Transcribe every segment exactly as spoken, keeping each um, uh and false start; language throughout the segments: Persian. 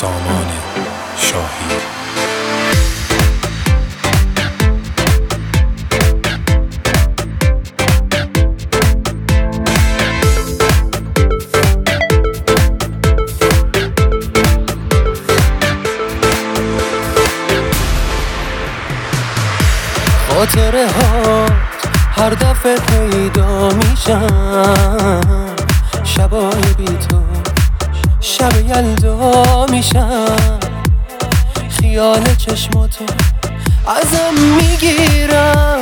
سامان شاهی. خاطره ها هر دفعه پیدا میشن، شبای بی تو شب یلدا میشن، خیال چشماتو ازم میگیرم،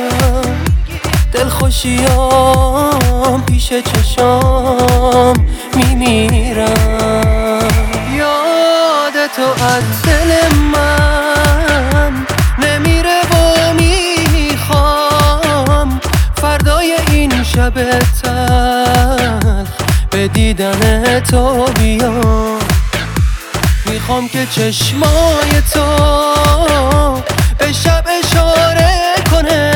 دلخوشیام پیش چشام میمیرم. یاد تو از دل من نمیره و میخوام فردای این شب تلخ به دیدن تو بیام. میخوام که چشمای تو به شب اشاره کنه،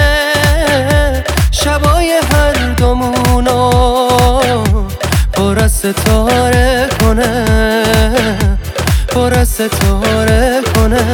شبای هر دومونو پر از ستاره کنه، پر از ستاره کنه.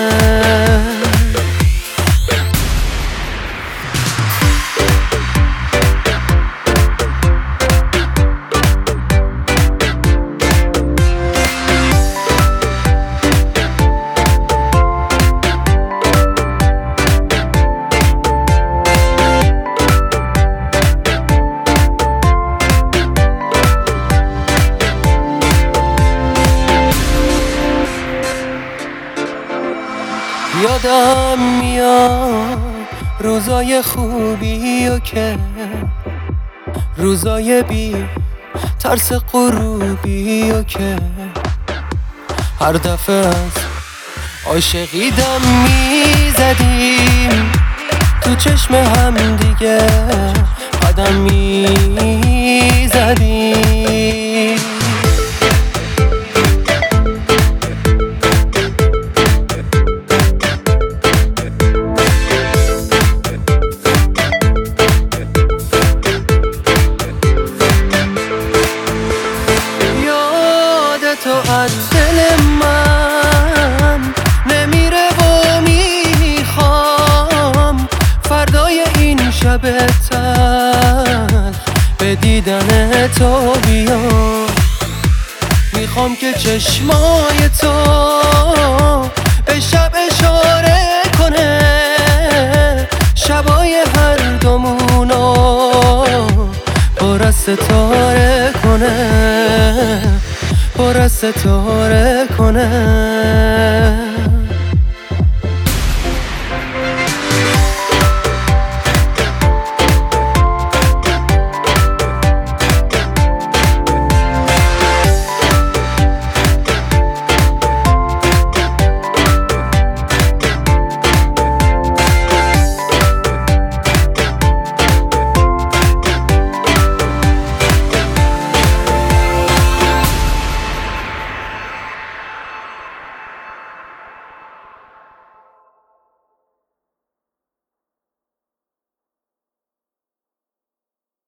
یادم میاد روزای خوبی و که روزای بی ترس غروبی و که هر دفعه از عاشقی دم میزدیم، تو چشم هم دیگه قدم میزدیم. تو از دل من نمیره و میخوام فردای این شب تلخ به دیدن تو بیام. میخوام که چشمای تو به شب اشاره کنه، شبای هر دومونو پر از ستاره کنه، پر از ستاره کنه.